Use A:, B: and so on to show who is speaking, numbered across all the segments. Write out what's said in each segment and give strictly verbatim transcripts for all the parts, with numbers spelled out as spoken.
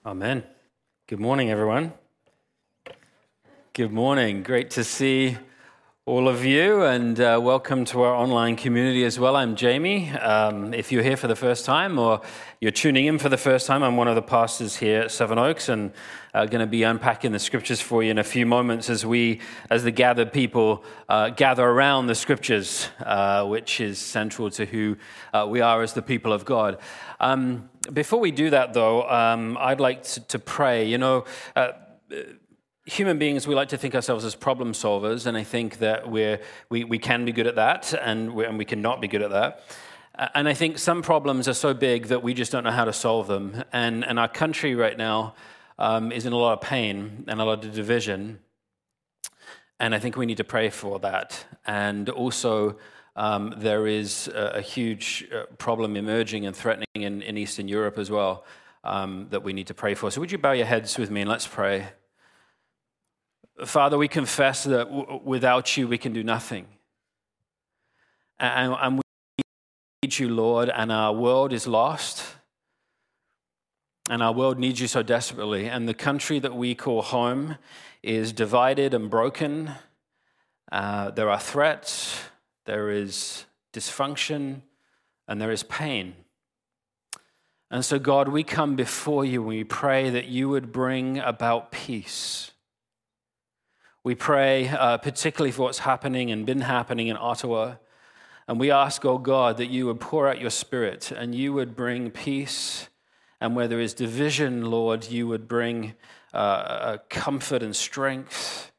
A: Amen. Good morning, everyone. Good morning. Great to see all of you, and uh, welcome to our online community as well. I'm Jamie. Um, if you're here for the first time or you're tuning in for the first time, I'm one of the pastors here at Seven Oaks, and uh, going to be unpacking the scriptures for you in a few moments as we, as the gathered people, uh, gather around the scriptures, uh, which is central to who uh, we are as the people of God. Um, before we do that, though, um, I'd like to, to pray. You know, uh, human beings, we like to think ourselves as problem solvers, and I think that we're, we we can be good at that, and we, and we cannot be good at that. And I think some problems are so big that we just don't know how to solve them. And, and our country right now um, is in a lot of pain and a lot of division, and I think we need to pray for that. And also, um, there is a, a huge problem emerging and threatening in, in Eastern Europe as well um, that we need to pray for. So would you bow your heads with me and let's pray. Father, we confess that w- without you we can do nothing. And, and we need you, Lord, and our world is lost. And our world needs you so desperately. And the country that we call home is divided and broken. Uh, there are threats, there is dysfunction, and there is pain. And so, God, we come before you and we pray that you would bring about peace. We pray uh, particularly for what's happening and been happening in Ottawa. And we ask, oh God, that you would pour out your Spirit and you would bring peace. And where there is division, Lord, you would bring uh, comfort and strength.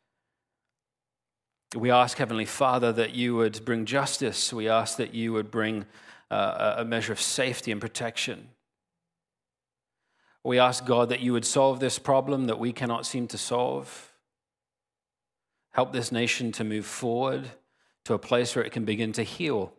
A: We ask, Heavenly Father, that you would bring justice. We ask that you would bring uh, a measure of safety and protection. We ask, God, that you would solve this problem that we cannot seem to solve. Help this nation to move forward to a place where it can begin to heal.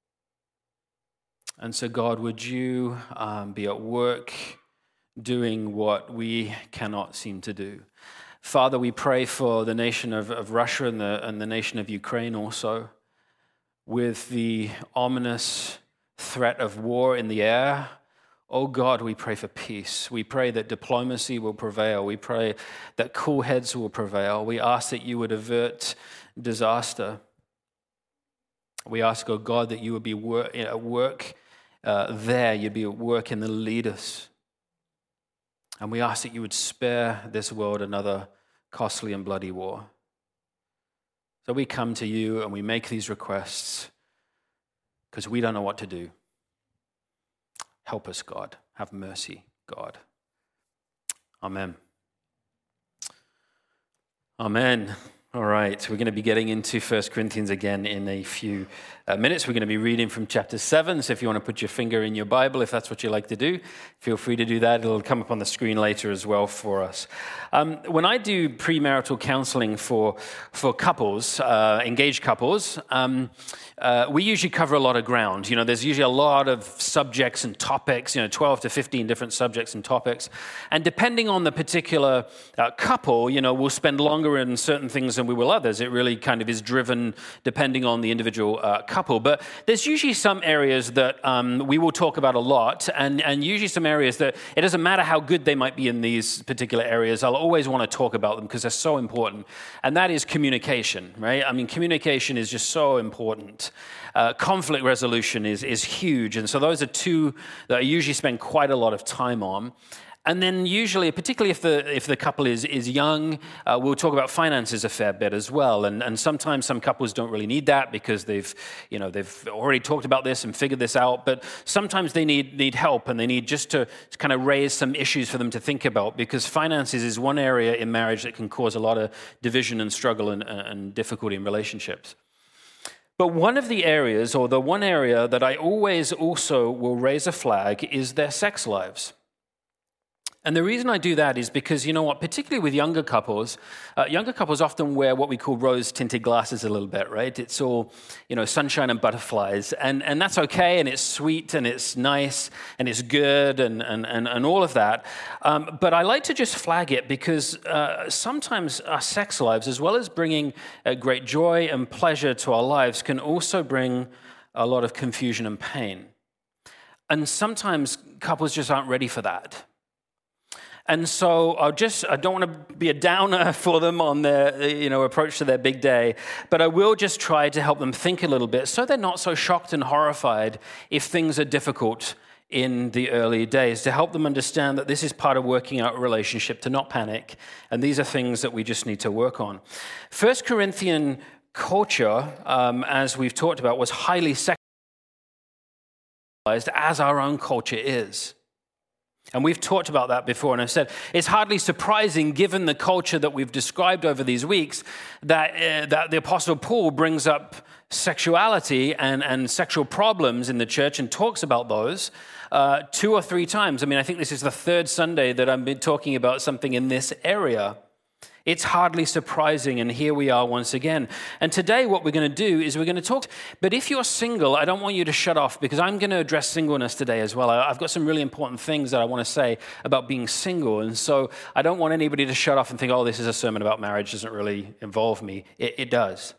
A: And so, God, would you um, be at work doing what we cannot seem to do? Father, we pray for the nation of, of Russia and the, and the nation of Ukraine also, with the ominous threat of war in the air. Oh God, we pray for peace. We pray that diplomacy will prevail. We pray that cool heads will prevail. We ask that you would avert disaster. We ask, oh God, that you would be wor- at work uh, there. You'd be at work in the leaders. And we ask that you would spare this world another costly and bloody war. So we come to you and we make these requests because we don't know what to do. Help us, God. Have mercy, God. Amen. Amen. All right, we're going to be getting into First Corinthians again in a few uh, minutes. We're going to be reading from chapter seven, so if you want to put your finger in your Bible, if that's what you like to do, feel free to do that. It'll come up on the screen later as well for us. Um, when I do premarital counseling for, for couples, uh, engaged couples, um, uh, we usually cover a lot of ground. You know, there's usually a lot of subjects and topics, you know, twelve to fifteen different subjects and topics. And depending on the particular uh, couple, you know, we'll spend longer in certain things than we will others. It really kind of is driven depending on the individual uh, couple. But there's usually some areas that um, we will talk about a lot, and, and usually some areas that it doesn't matter how good they might be in these particular areas, I'll always want to talk about them because they're so important. And that is communication, right? I mean, communication is just so important. Uh, conflict resolution is, is huge. And so those are two that I usually spend quite a lot of time on. And then usually, particularly if the if the couple is is young, uh, we'll talk about finances a fair bit as well. And and sometimes some couples don't really need that because they've you know they've already talked about this and figured this out. But sometimes they need need help and they need just to kind of raise some issues for them to think about, because finances is one area in marriage that can cause a lot of division and struggle and, and difficulty in relationships. But one of the areas, or the one area that I always also will raise a flag, is their sex lives. And the reason I do that is because, you know what, particularly with younger couples, uh, younger couples often wear what we call rose-tinted glasses a little bit, right? It's all, you know, sunshine and butterflies. And, and that's okay, and it's sweet, and it's nice, and it's good, and, and, and, and all of that. Um, but I like to just flag it because uh, sometimes our sex lives, as well as bringing uh, great joy and pleasure to our lives, can also bring a lot of confusion and pain. And sometimes couples just aren't ready for that. And so I just I don't want to be a downer for them on their you know approach to their big day, but I will just try to help them think a little bit so they're not so shocked and horrified if things are difficult in the early days, to help them understand that this is part of working out a relationship, to not panic, and these are things that we just need to work on. First Corinthian culture, um, as we've talked about, was highly sexualized, as our own culture is. And we've talked about that before, and I've said it's hardly surprising, given the culture that we've described over these weeks, that, uh, that the Apostle Paul brings up sexuality and, and sexual problems in the church and talks about those uh, two or three times. I mean, I think this is the third Sunday that I've been talking about something in this area. It's hardly surprising, and here we are once again. And today what we're going to do is we're going to talk, but if you're single, I don't want you to shut off, because I'm going to address singleness today as well. I've got some really important things that I want to say about being single, and so I don't want anybody to shut off and think, oh, this is a sermon about marriage, doesn't really involve me. It, it does.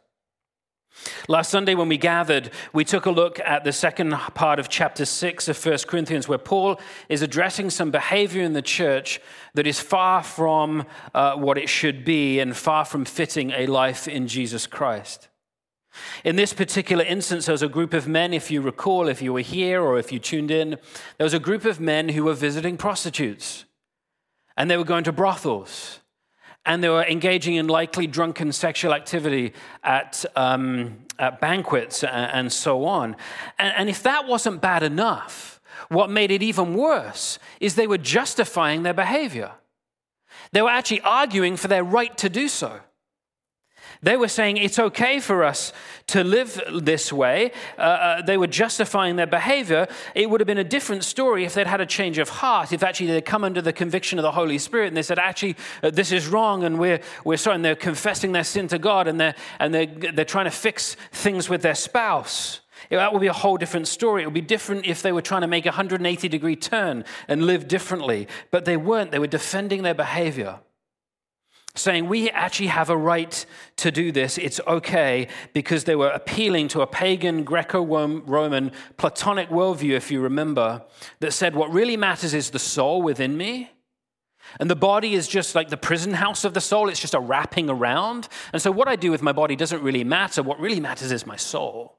A: Last Sunday when we gathered, we took a look at the second part of chapter six of First Corinthians, where Paul is addressing some behavior in the church that is far from uh, what it should be and far from fitting a life in Jesus Christ. In this particular instance, there was a group of men, if you recall, if you were here or if you tuned in, there was a group of men who were visiting prostitutes, and they were going to brothels. And they were engaging in likely drunken sexual activity at, um, at banquets and, and so on. And, and if that wasn't bad enough, what made it even worse is they were justifying their behavior. They were actually arguing for their right to do so. They were saying it's okay for us to live this way. Uh, uh, they were justifying their behavior. It would have been a different story if they'd had a change of heart, if actually they'd come under the conviction of the Holy Spirit and they said, actually, uh, this is wrong, and we're we're sorry, and they're confessing their sin to God, and they're, and they're, they're trying to fix things with their spouse. That would be a whole different story. It would be different if they were trying to make a one hundred eighty degree turn and live differently. But they weren't. They were defending their behavior, saying we actually have a right to do this. It's okay, because they were appealing to a pagan Greco-Roman Platonic worldview, if you remember, that said what really matters is the soul within me. And the body is just like the prison house of the soul. It's just a wrapping around. And so what I do with my body doesn't really matter. What really matters is my soul.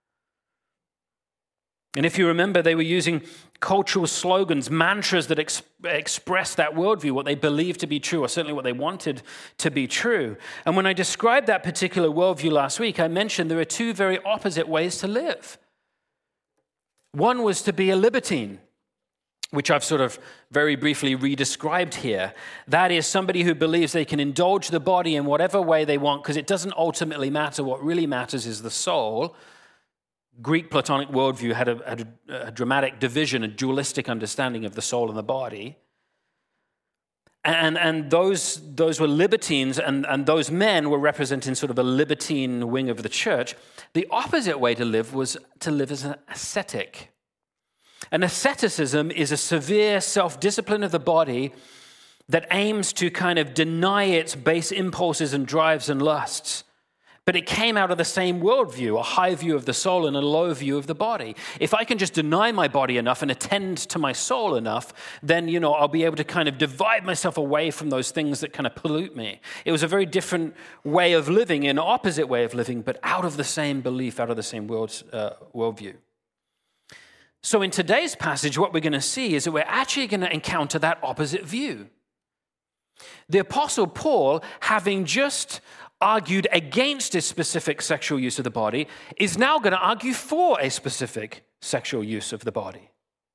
A: And if you remember, they were using cultural slogans, mantras that ex- express that worldview, what they believed to be true, or certainly what they wanted to be true. And when I described that particular worldview last week, I mentioned there are two very opposite ways to live. One was to be a libertine, which I've sort of very briefly re-described here. That is somebody who believes they can indulge the body in whatever way they want, because it doesn't ultimately matter. What really matters is the soul. Greek Platonic worldview had, a, had a, a dramatic division, a dualistic understanding of the soul and the body. And, and those, those were libertines, and, and those men were representing sort of a libertine wing of the church. The opposite way to live was to live as an ascetic. An asceticism is a severe self-discipline of the body that aims to kind of deny its base impulses and drives and lusts. But it came out of the same worldview, a high view of the soul and a low view of the body. If I can just deny my body enough and attend to my soul enough, then, you know, I'll be able to kind of divide myself away from those things that kind of pollute me. It was a very different way of living, an opposite way of living, but out of the same belief, out of the same world, uh, worldview. So in today's passage, what we're going to see is that we're actually going to encounter that opposite view. The Apostle Paul, having just argued against a specific sexual use of the body, is now going to argue for a specific sexual use of the body.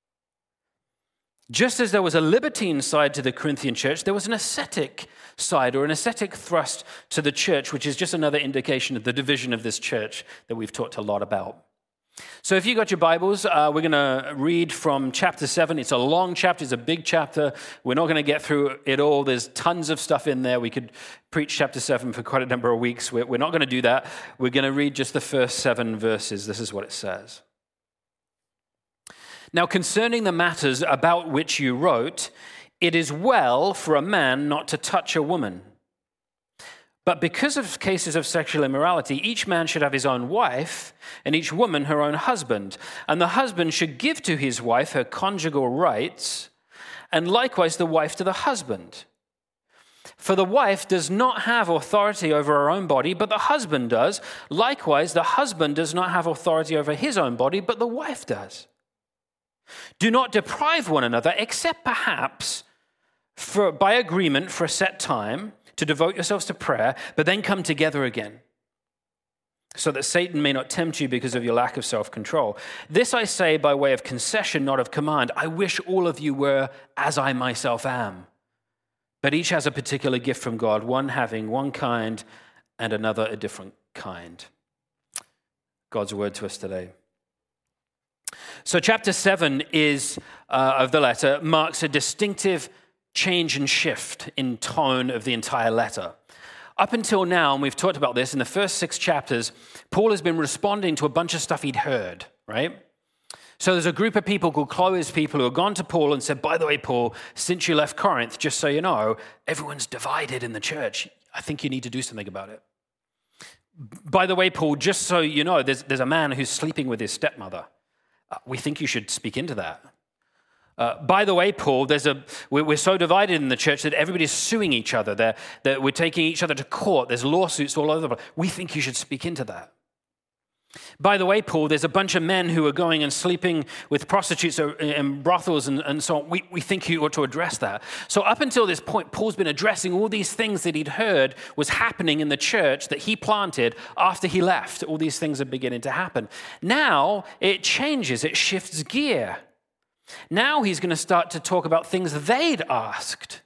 A: Just as there was a libertine side to the Corinthian church, there was an ascetic side, or an ascetic thrust to the church, which is just another indication of the division of this church that we've talked a lot about. So if you got your Bibles, uh, we're going to read from chapter seven. It's a long chapter. It's a big chapter. We're not going to get through it all. There's tons of stuff in there. We could preach chapter seven for quite a number of weeks. We're, we're not going to do that. We're going to read just the first seven verses. This is what it says. Now, concerning the matters about which you wrote, it is well for a man not to touch a woman. But because of cases of sexual immorality, each man should have his own wife, and each woman her own husband. And the husband should give to his wife her conjugal rights, and likewise the wife to the husband. For the wife does not have authority over her own body, but the husband does. Likewise, the husband does not have authority over his own body, but the wife does. Do not deprive one another, except perhaps for, by agreement for a set time, to devote yourselves to prayer, but then come together again, so that Satan may not tempt you because of your lack of self-control. This I say by way of concession, not of command. I wish all of you were as I myself am. But each has a particular gift from God, one having one kind and another a different kind. God's word to us today. So chapter seven is uh, of the letter marks a distinctive change and shift in tone of the entire letter. Up until now, and we've talked about this, in the first six chapters, Paul has been responding to a bunch of stuff he'd heard, right? So there's a group of people called Chloe's people who have gone to Paul and said, by the way, Paul, since you left Corinth, just so you know, everyone's divided in the church. I think you need to do something about it. By the way, Paul, just so you know, there's, there's a man who's sleeping with his stepmother. Uh, we think you should speak into that. Uh, by the way, Paul, there's a we're, we're so divided in the church that everybody's suing each other. They're, they're, we're taking each other to court. There's lawsuits all over the place. We think you should speak into that. By the way, Paul, there's a bunch of men who are going and sleeping with prostitutes and brothels and, and so on. We, we think you ought to address that. So up until this point, Paul's been addressing all these things that he'd heard was happening in the church that he planted after he left. All these things are beginning to happen. Now it changes. It shifts gear. Now he's going to start to talk about things they'd asked.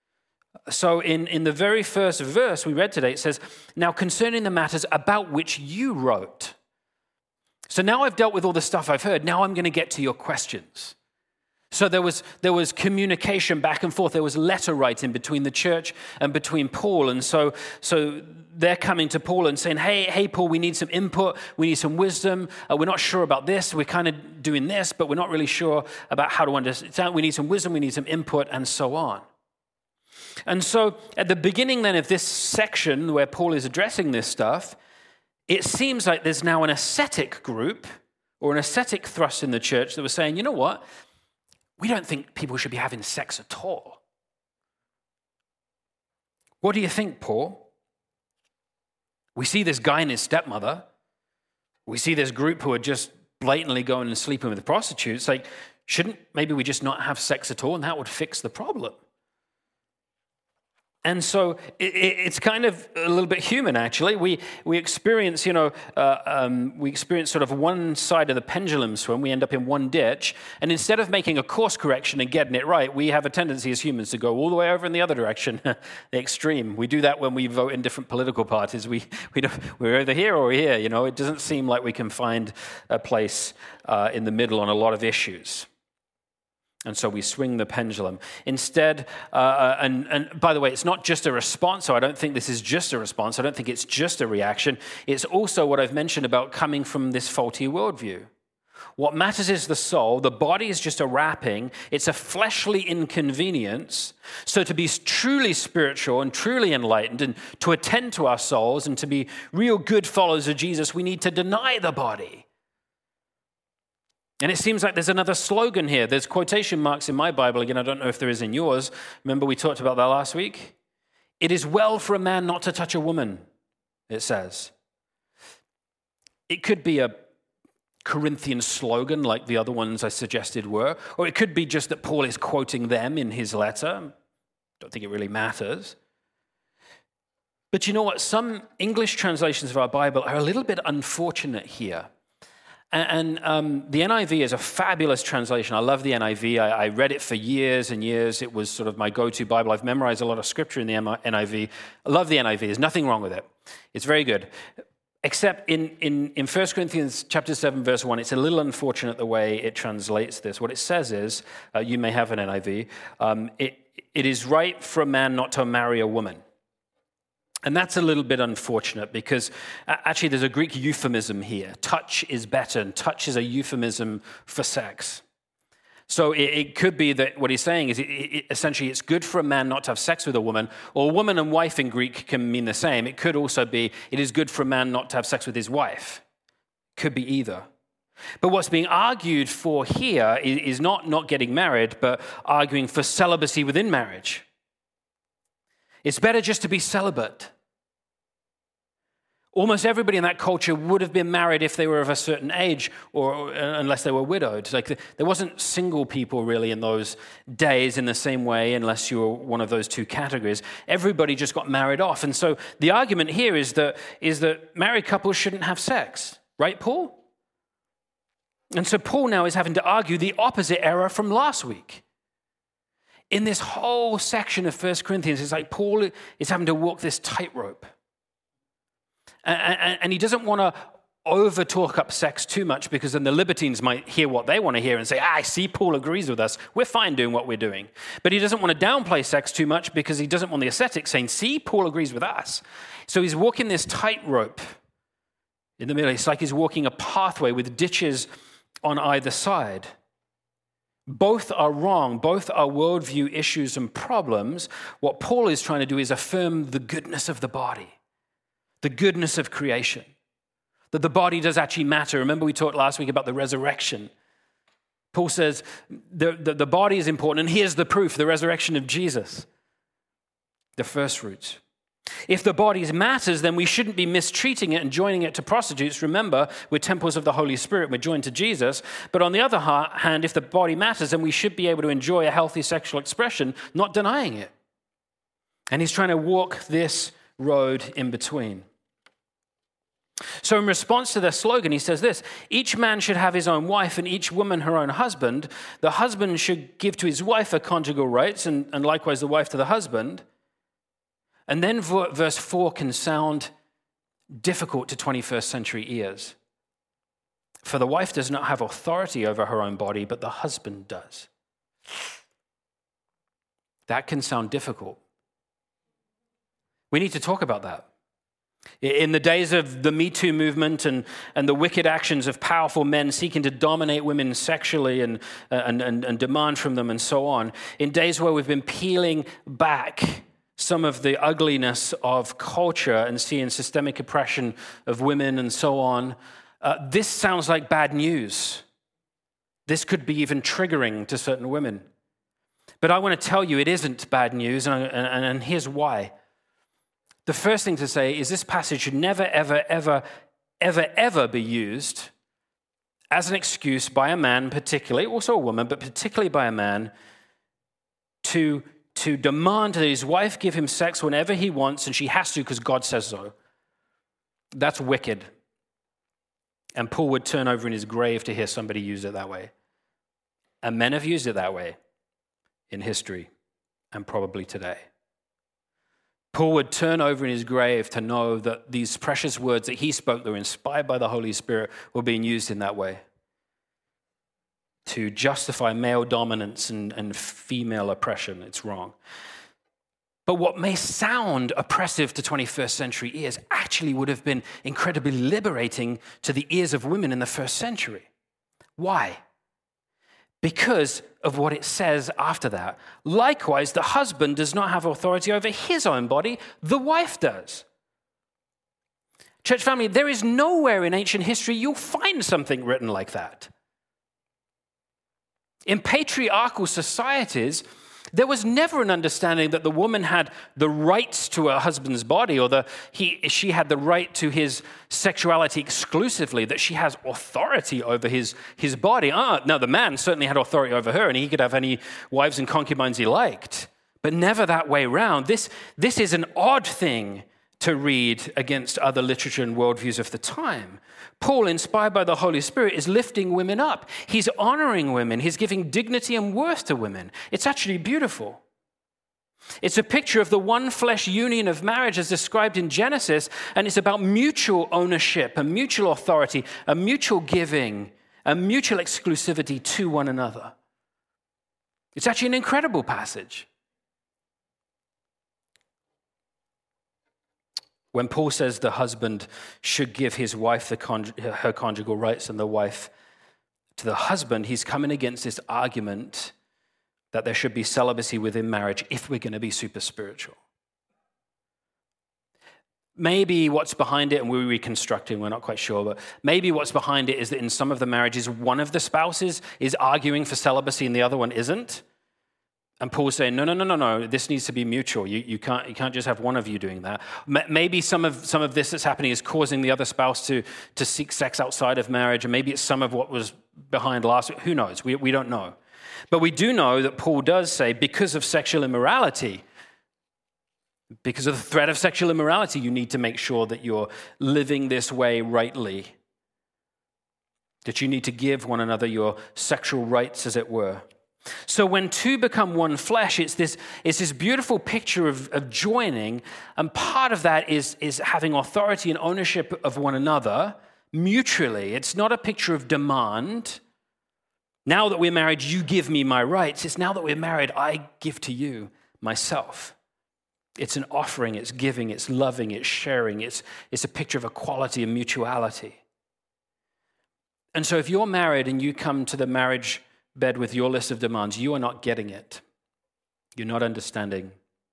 A: So in, in the very first verse we read today, it says, now concerning the matters about which you wrote. So now I've dealt with all the stuff I've heard. Now I'm going to get to your questions. So there was there was communication back and forth. There was letter writing between the church and between Paul. And so so they're coming to Paul and saying, hey, hey, Paul, we need some input. We need some wisdom. Uh, we're not sure about this. We're kind of doing this, but we're not really sure about how to understand. We need some wisdom. We need some input and so on. And so at the beginning then of this section where Paul is addressing this stuff, it seems like there's now an ascetic group or an ascetic thrust in the church that was saying, you know what? We don't think people should be having sex at all. What do you think, Paul? We see this guy and his stepmother. We see this group who are just blatantly going and sleeping with prostitutes. Like, shouldn't maybe we just not have sex at all and that would fix the problem? And so it, it's kind of a little bit human, actually. We we experience, you know, uh, um, we experience sort of one side of the pendulum swing. We end up in one ditch, and instead of making a course correction and getting it right, we have a tendency as humans to go all the way over in the other direction, the extreme. We do that when we vote in different political parties. We we don't, we're either here or here. You know, it doesn't seem like we can find a place uh, in the middle on a lot of issues. And so we swing the pendulum. Instead, uh, and, and by the way, it's not just a response, so I don't think this is just a response. I don't think it's just a reaction. It's also what I've mentioned about coming from this faulty worldview. What matters is the soul. The body is just a wrapping. It's a fleshly inconvenience. So to be truly spiritual and truly enlightened and to attend to our souls and to be real good followers of Jesus, we need to deny the body. And it seems like there's another slogan here. There's quotation marks in my Bible. Again, I don't know if there is in yours. Remember we talked about that last week? It is well for a man not to touch a woman, it says. It could be a Corinthian slogan like the other ones I suggested were, or it could be just that Paul is quoting them in his letter. Don't think it really matters. But you know what? Some English translations of our Bible are a little bit unfortunate here. And um, the N I V is a fabulous translation. I love the N I V. I, I read it for years and years. It was sort of my go-to Bible. I've memorized a lot of scripture in the N I V. I love the N I V. There's nothing wrong with it. It's very good. Except in, in, in First Corinthians chapter seven, verse one, it's a little unfortunate the way it translates this. What it says is, uh, you may have an N I V, um, it, it is right for a man not to marry a woman. And that's a little bit unfortunate because actually there's a Greek euphemism here. Touch is better, and touch is a euphemism for sex. So it, it could be that what he's saying is it, it, essentially it's good for a man not to have sex with a woman, or woman and wife in Greek can mean the same. It could also be it is good for a man not to have sex with his wife. Could be either. But what's being argued for here is not not getting married, but arguing for celibacy within marriage. It's better just to be celibate. Almost everybody in that culture would have been married if they were of a certain age, or unless they were widowed. Like there wasn't single people really in those days in the same way, unless you were one of those two categories. Everybody just got married off. And so the argument here is that, is that married couples shouldn't have sex. Right, Paul? And so Paul now is having to argue the opposite error from last week. In this whole section of First Corinthians, it's like Paul is having to walk this tightrope. And, and he doesn't want to over talk up sex too much, because then the libertines might hear what they want to hear and say, ah, I see Paul agrees with us. We're fine doing what we're doing. But he doesn't want to downplay sex too much, because he doesn't want the ascetics saying, see, Paul agrees with us. So he's walking this tightrope in the middle. It's like he's walking a pathway with ditches on either side. Both are wrong. Both are worldview issues and problems. What Paul is trying to do is affirm the goodness of the body. The goodness of creation, that the body does actually matter. Remember we talked last week about the resurrection. Paul says the, the, the body is important, and here's the proof, the resurrection of Jesus, the first fruits. If the body matters, then we shouldn't be mistreating it and joining it to prostitutes. Remember, we're temples of the Holy Spirit, we're joined to Jesus. But on the other hand, if the body matters, then we should be able to enjoy a healthy sexual expression, not denying it. And he's trying to walk this road in between. So in response to their slogan, he says this: each man should have his own wife and each woman her own husband. The husband should give to his wife her conjugal rights, and, and likewise the wife to the husband. And then verse four can sound difficult to twenty-first century ears. For the wife does not have authority over her own body, but the husband does. That can sound difficult. We need to talk about that. In the days of the Me Too movement and, and the wicked actions of powerful men seeking to dominate women sexually and, and, and, and demand from them and so on, in days where we've been peeling back some of the ugliness of culture and seeing systemic oppression of women and so on, uh, this sounds like bad news. This could be even triggering to certain women. But I want to tell you it isn't bad news, and, and, and here's why. The first thing to say is this passage should never, ever, ever, ever, ever be used as an excuse by a man, particularly, also a woman, but particularly by a man, to, to demand that his wife give him sex whenever he wants, and she has to because God says so. That's wicked. And Paul would turn over in his grave to hear somebody use it that way. And men have used it that way in history and probably today. Paul would turn over in his grave to know that these precious words that he spoke that were inspired by the Holy Spirit were being used in that way to justify male dominance and, and female oppression. It's wrong. But what may sound oppressive to twenty-first century ears actually would have been incredibly liberating to the ears of women in the first century. Why? Because of what it says after that. Likewise, the husband does not have authority over his own body, the wife does. Church family, there is nowhere in ancient history you'll find something written like that. In patriarchal societies, there was never an understanding that the woman had the rights to her husband's body, or the, he, she had the right to his sexuality exclusively, that she has authority over his, his body. Ah, now, the man certainly had authority over her, and he could have any wives and concubines he liked, but never that way round. This, this is an odd thing to read against other literature and worldviews of the time. Paul, inspired by the Holy Spirit, is lifting women up. He's honoring women. He's giving dignity and worth to women. It's actually beautiful. It's a picture of the one flesh union of marriage as described in Genesis, and it's about mutual ownership, a mutual authority, a mutual giving, a mutual exclusivity to one another. It's actually an incredible passage. When Paul says the husband should give his wife the con- her conjugal rights and the wife to the husband, he's coming against this argument that there should be celibacy within marriage if we're going to be super spiritual. maybe what's behind it, and we're reconstructing, we're not quite sure, but maybe what's behind it is that in some of the marriages, one of the spouses is arguing for celibacy and the other one isn't. And Paul's saying, no, no, no, no, no, this needs to be mutual. You, you, can't, you can't just have one of you doing that. Maybe some of some of this that's happening is causing the other spouse to, to seek sex outside of marriage, and maybe it's some of what was behind last week. Who knows? We, we don't know. But we do know that Paul does say, because of sexual immorality, because of the threat of sexual immorality, you need to make sure that you're living this way rightly, that you need to give one another your sexual rights, as it were. So when two become one flesh, it's this, it's this beautiful picture of, of joining, and part of that is, is having authority and ownership of one another mutually. It's not a picture of demand. Now that we're married, you give me my rights. It's now that we're married, I give to you myself. It's an offering, it's giving, it's loving, it's sharing. It's, it's a picture of equality and mutuality. And so if you're married and you come to the marriage bed with your list of demands, you are not getting it. You're not understanding.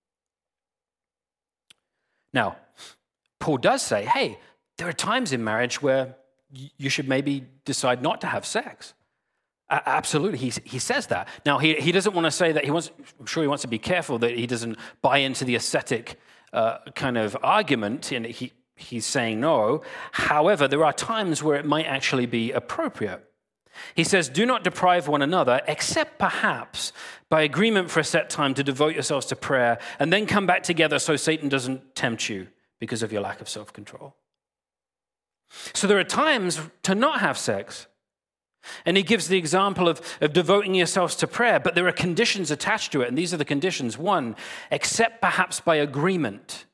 A: Now, Paul does say, hey, there are times in marriage where you should maybe decide not to have sex. Uh, absolutely, he, he says that. Now, he, he doesn't want to say that he wants, I'm sure he wants to be careful that he doesn't buy into the ascetic uh, kind of argument, and he, he's saying no. However, there are times where it might actually be appropriate. He says, do not deprive one another, except perhaps by agreement for a set time to devote yourselves to prayer, and then come back together so Satan doesn't tempt you because of your lack of self-control. So there are times to not have sex. And he gives the example of, of devoting yourselves to prayer, but there are conditions attached to it, and these are the conditions. One, except perhaps by agreement.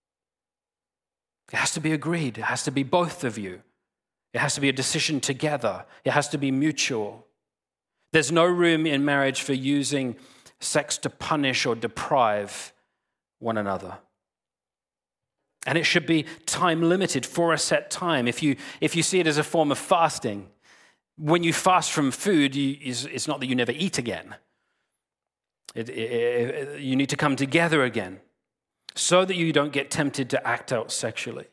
A: It has to be agreed. It has to be both of you. It has to be a decision together. It has to be mutual. There's no room in marriage for using sex to punish or deprive one another. And it should be time limited for a set time. If you, if you see it as a form of fasting, when you fast from food, you, it's not that you never eat again. It, it, it, you need to come together again so that you don't get tempted to act out sexually.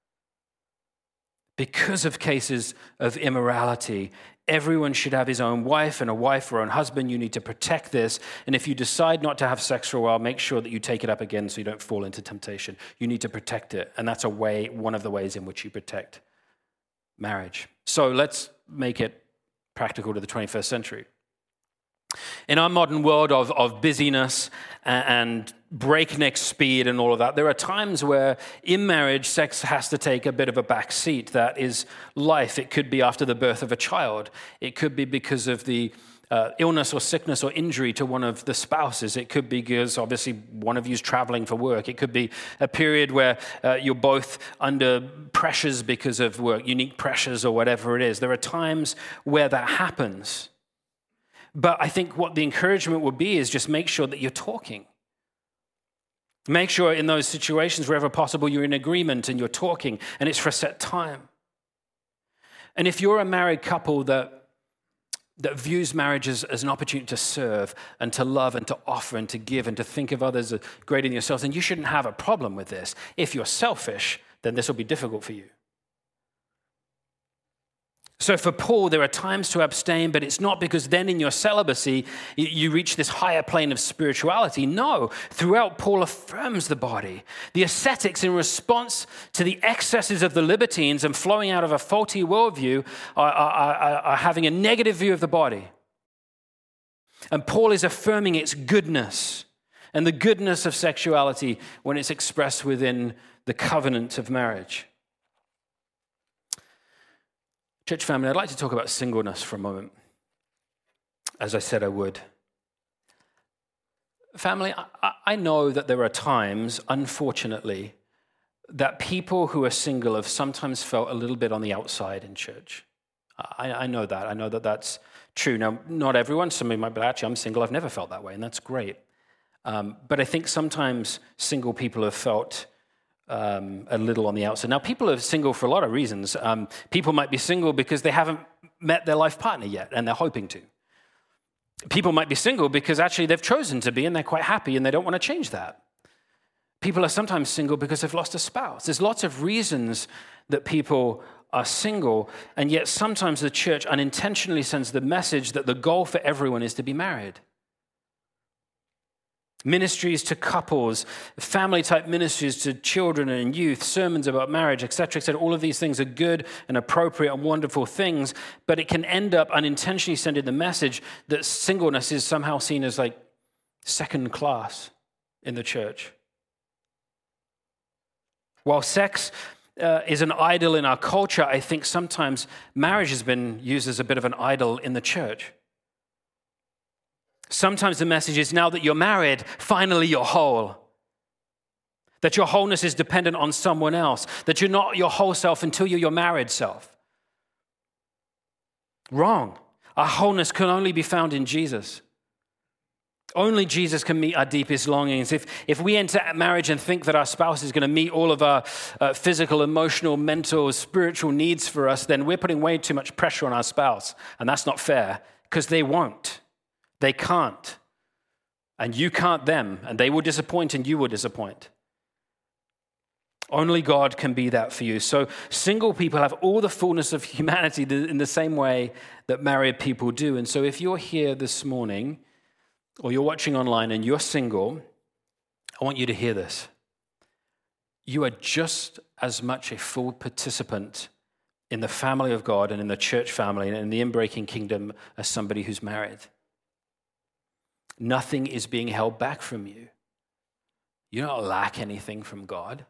A: Because of cases of immorality, everyone should have his own wife and a wife or own husband. You need to protect this. And if you decide not to have sex for a while, make sure that you take it up again so you don't fall into temptation. You need to protect it. And that's a way, one of the ways in which you protect marriage. So let's make it practical to the twenty-first century. In our modern world of, of busyness and breakneck speed and all of that, there are times where in marriage, sex has to take a bit of a back seat. That is life. It could be after the birth of a child. It could be because of the uh, illness or sickness or injury to one of the spouses. It could be because obviously one of you is traveling for work. It could be a period where uh, you're both under pressures because of work, unique pressures or whatever it is. There are times where that happens. But I think what the encouragement would be is just make sure that you're talking. Make sure in those situations, wherever possible, you're in agreement and you're talking, and it's for a set time. And if you're a married couple that, that views marriage as, as an opportunity to serve and to love and to offer and to give and to think of others as greater than yourselves, then you shouldn't have a problem with this. If you're selfish, then this will be difficult for you. So for Paul, there are times to abstain, but it's not because then in your celibacy, you reach this higher plane of spirituality. No, throughout, Paul affirms the body. The ascetics, in response to the excesses of the libertines and flowing out of a faulty worldview, are, are, are, are having a negative view of the body. And Paul is affirming its goodness and the goodness of sexuality when it's expressed within the covenant of marriage. Church family, I'd like to talk about singleness for a moment, as I said I would. Family, I, I know that there are times, unfortunately, that people who are single have sometimes felt a little bit on the outside in church. I, I know that. I know that that's true. Now, not everyone. Somebody might be like, actually, I'm single. I've never felt that way, and that's great. Um, but I think sometimes single people have felt Um, a little on the outside. Now, people are single for a lot of reasons. Um, people might be single because they haven't met their life partner yet, and they're hoping to. People might be single because actually they've chosen to be, and they're quite happy, and they don't want to change that. People are sometimes single because they've lost a spouse. There's lots of reasons that people are single, and yet sometimes the church unintentionally sends the message that the goal for everyone is to be married. Ministries to couples, family-type ministries to children and youth, sermons about marriage, et cetera, et cetera. All of these things are good and appropriate and wonderful things, but it can end up unintentionally sending the message that singleness is somehow seen as like second class in the church. While sex uh, is an idol in our culture, I think sometimes marriage has been used as a bit of an idol in the church. Sometimes the message is, now that you're married, finally you're whole. That your wholeness is dependent on someone else. That you're not your whole self until you're your married self. Wrong. Our wholeness can only be found in Jesus. Only Jesus can meet our deepest longings. If, if we enter marriage and think that our spouse is going to meet all of our uh, physical, emotional, mental, spiritual needs for us, then we're putting way too much pressure on our spouse. And that's not fair, because they won't. They can't. And you can't them. And they will disappoint and you will disappoint. Only God can be that for you. So single people have all the fullness of humanity in the same way that married people do. And so if you're here this morning, or you're watching online and you're single, I want you to hear this. You are just as much a full participant in the family of God and in the church family and in the inbreaking kingdom as somebody who's married. Nothing is being held back from you. You don't lack anything from God.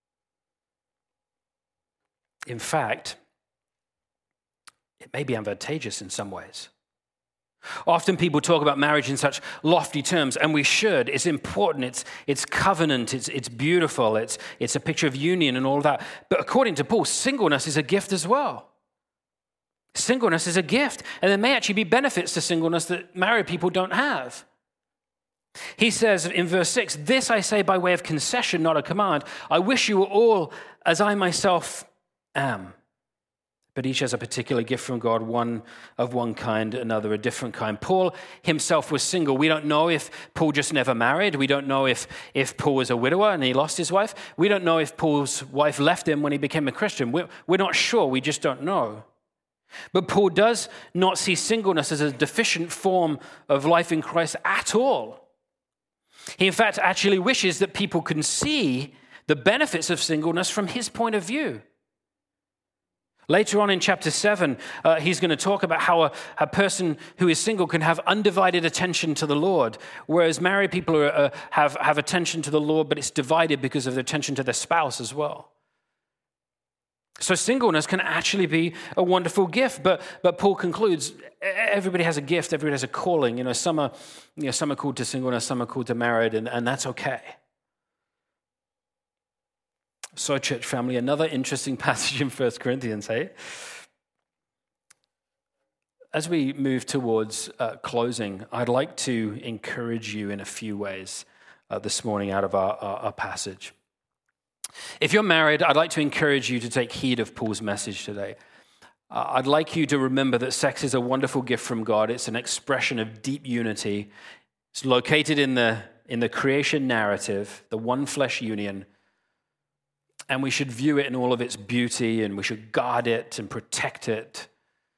A: In fact, it may be advantageous in some ways. Often people talk about marriage in such lofty terms, and we should. It's important. It's, it's covenant. It's, it's beautiful. It's, it's a picture of union and all of that. But according to Paul, singleness is a gift as well. Singleness is a gift, and there may actually be benefits to singleness that married people don't have. He says in verse six, "This I say by way of concession, not a command. I wish you were all as I myself am. But each has a particular gift from God, one of one kind, another a different kind." Paul himself was single. We don't know if Paul just never married. We don't know if, if Paul was a widower and he lost his wife. We don't know if Paul's wife left him when he became a Christian. We're, we're not sure. We just don't know. But Paul does not see singleness as a deficient form of life in Christ at all. He, in fact, actually wishes that people can see the benefits of singleness from his point of view. Later on in chapter seven, uh, he's going to talk about how a, a person who is single can have undivided attention to the Lord, whereas married people are, uh, have, have attention to the Lord, but it's divided because of their attention to their spouse as well. So singleness can actually be a wonderful gift, but but Paul concludes everybody has a gift, everybody has a calling. You know, some are you know some are called to singleness, some are called to married, and, and that's okay. So, church family, another interesting passage in First Corinthians, hey? As we move towards uh, closing, I'd like to encourage you in a few ways uh, this morning out of our, our, our passage. If you're married, I'd like to encourage you to take heed of Paul's message today. Uh, I'd like you to remember that sex is a wonderful gift from God. It's an expression of deep unity. It's located in the, in the creation narrative, the one flesh union. And we should view it in all of its beauty, and we should guard it and protect it.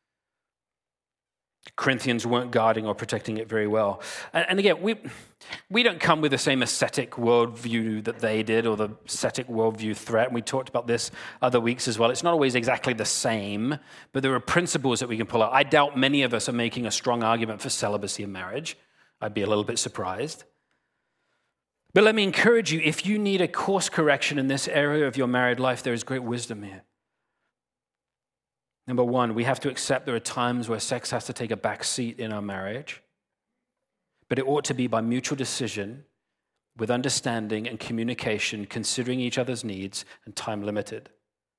A: Corinthians weren't guarding or protecting it very well. And, and again, we we don't come with the same ascetic worldview that they did, or the ascetic worldview threat. And we talked about this other weeks as well. It's not always exactly the same, but there are principles that we can pull out. I doubt many of us are making a strong argument for celibacy in marriage. I'd be a little bit surprised. But let me encourage you, if you need a course correction in this area of your married life, there is great wisdom here. Number one, we have to accept there are times where sex has to take a back seat in our marriage, but it ought to be by mutual decision, with understanding and communication, considering each other's needs and time limited.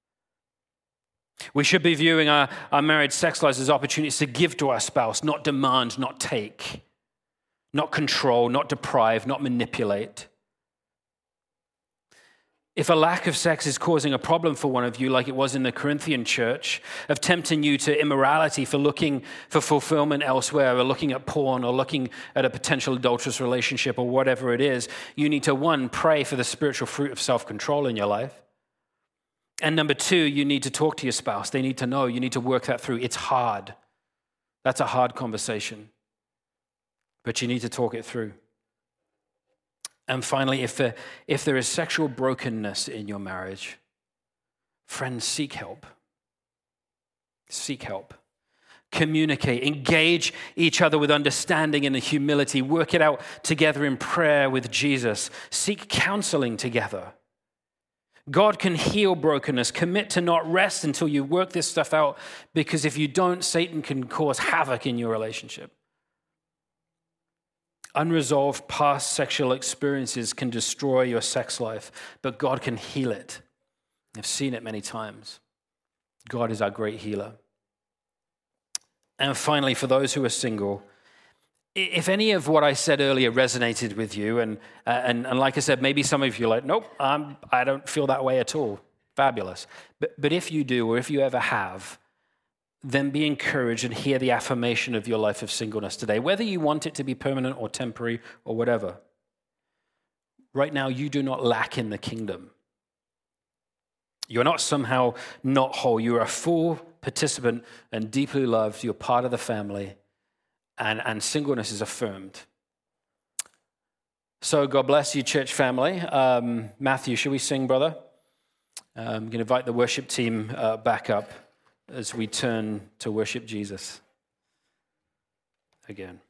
A: We should be viewing our, our married sex lives as opportunities to give to our spouse, not demand, not take, not control, not deprive, not manipulate. If a lack of sex is causing a problem for one of you, like it was in the Corinthian church, of tempting you to immorality for looking for fulfillment elsewhere, or looking at porn, or looking at a potential adulterous relationship, or whatever it is, you need to, one, pray for the spiritual fruit of self-control in your life. And number two, you need to talk to your spouse. They need to know. You need to work that through. It's hard. That's a hard conversation. But you need to talk it through. And finally, if there, if there is sexual brokenness in your marriage, friends, seek help. Seek help. Communicate. Engage each other with understanding and humility. Work it out together in prayer with Jesus. Seek counseling together. God can heal brokenness. Commit to not rest until you work this stuff out, because if you don't, Satan can cause havoc in your relationship. Unresolved past sexual experiences can destroy your sex life, but God can heal it. I've seen it many times. God is our great healer. And finally, for those who are single, if any of what I said earlier resonated with you, and uh, and, and like I said, maybe some of you are like, nope, I'm, I don't feel that way at all. Fabulous. But, but if you do, or if you ever have, then be encouraged and hear the affirmation of your life of singleness today, whether you want it to be permanent or temporary or whatever. Right now, you do not lack in the kingdom. You're not somehow not whole. You are a full participant and deeply loved. You're part of the family, and, and singleness is affirmed. So God bless you, church family. Um, Matthew, should we sing, brother? Um, I'm going to invite the worship team uh, back up as we turn to worship Jesus again.